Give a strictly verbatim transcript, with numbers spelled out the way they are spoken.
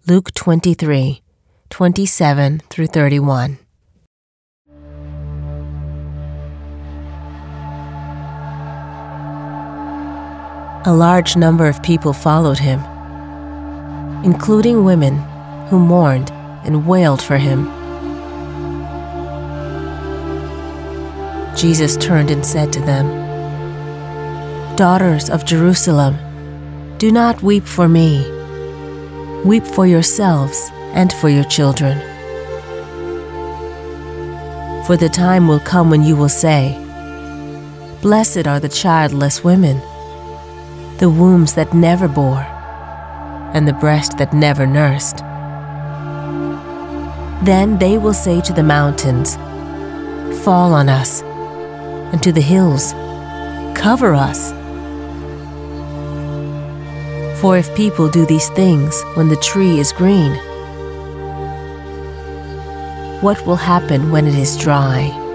Luke twenty-three, twenty-seven through thirty-one. A large number of people followed him, including women who mourned and wailed for him. Jesus turned and said to them, "Daughters of Jerusalem, do not weep for me. Weep for yourselves and for your children. For the time will come when you will say, 'Blessed are the childless women, the wombs that never bore, and the breast that never nursed.' Then they will say to the mountains, 'Fall on us,' and to the hills, 'Cover us.' For if people do these things when the tree is green, what will happen when it is dry?"